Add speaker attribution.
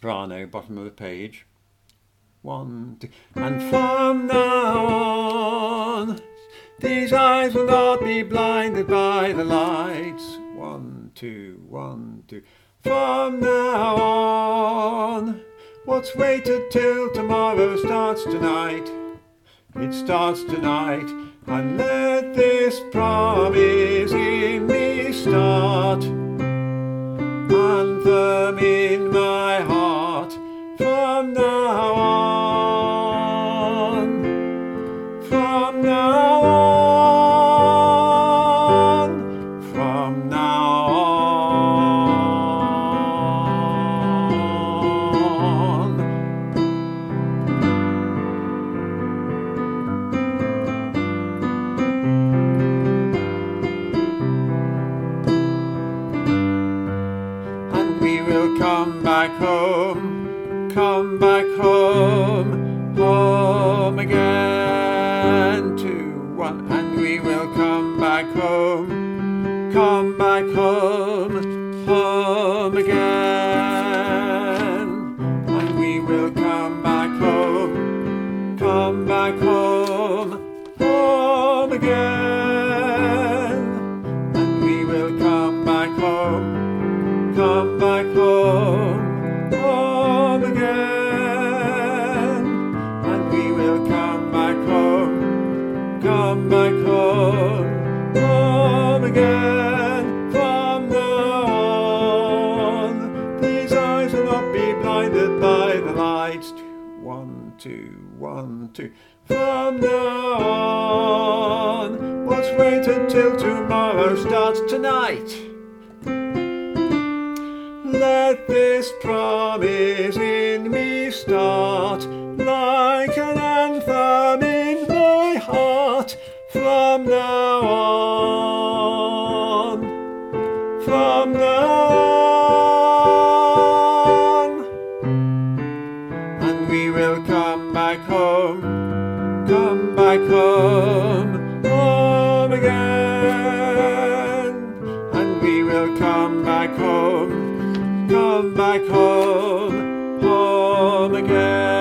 Speaker 1: soprano, bottom of the page. 1, 2, and from now on, these eyes will not be blinded by the lights. 1, 2, 1, 2. From now on, what's waited till tomorrow starts tonight. It starts tonight, and let this promise in me start. Anthem in my heart, from now on, from now on, from now on. And we will come back home, come back home, home again to one. And we will come back home, come back home, home again. And we will come back home, come back home, home again. And we will come back home, come back home, home again. And we will come back home, come back home, home again. From now on, these eyes will not be blinded by the lights. 1, 2, 1, 2. From now on, what's waited till tomorrow starts tonight. Let this promise in me start, like an anthem in my heart. From now on, from now on. And we will come back home, come back home, home again. And we will come back home, come back home, home again.